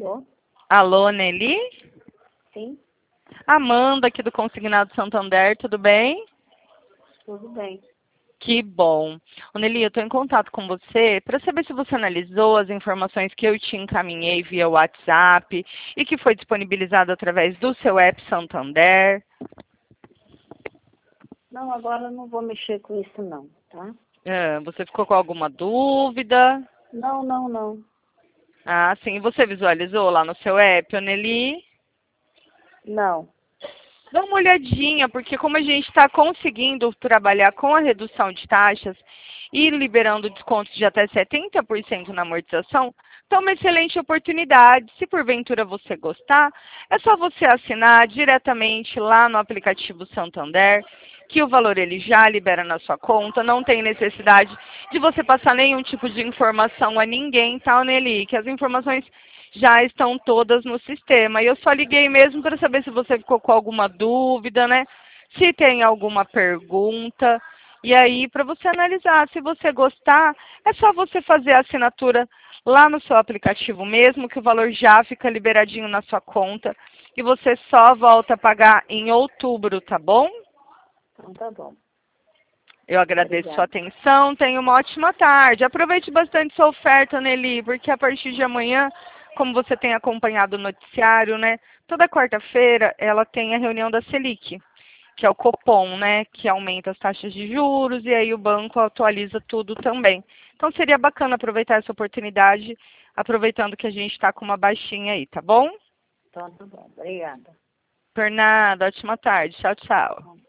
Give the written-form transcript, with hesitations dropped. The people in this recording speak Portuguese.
Alô? Alô, Nelly? Sim, Amanda, aqui do Consignado Santander, tudo bem? tudo bem. Que bom. Ô, Nelly, eu estou em contato com você para saber se você analisou as informações que eu te encaminhei via WhatsApp e que foi disponibilizado através do seu app Santander. Não, agora eu não vou mexer com isso não, tá? Você ficou com alguma dúvida? Não. Ah, sim. Você visualizou lá no seu app, ô, Nelly? Não. Dá uma olhadinha, porque como a gente está conseguindo trabalhar com a redução de taxas e liberando descontos de até 70% na amortização, então é uma excelente oportunidade. Se porventura você gostar, é só você assinar diretamente lá no aplicativo Santander, que o valor ele já libera na sua conta, não tem necessidade de você passar nenhum tipo de informação a ninguém, tá, Nelly? Que as informações já estão todas no sistema. E eu só liguei mesmo para saber se você ficou com alguma dúvida, né? Se tem alguma pergunta. E aí, para você analisar, se você gostar, é só você fazer a assinatura lá no seu aplicativo mesmo, que o valor já fica liberadinho na sua conta. E você só volta a pagar em outubro, tá bom? Então tá bom. Eu agradeço sua Obrigada. atenção. Tenha uma ótima tarde. Aproveite bastante sua oferta, Nelly, porque a partir de amanhã, como você tem acompanhado o noticiário, né? Toda quarta-feira ela tem a reunião da Selic, que é o Copom, né? Que aumenta as taxas de juros e aí o banco atualiza tudo também. Então seria bacana aproveitar essa oportunidade, aproveitando que a gente está com uma baixinha aí, tá bom? Então tá bom. Obrigada. Por nada, ótima tarde. Tchau, tchau.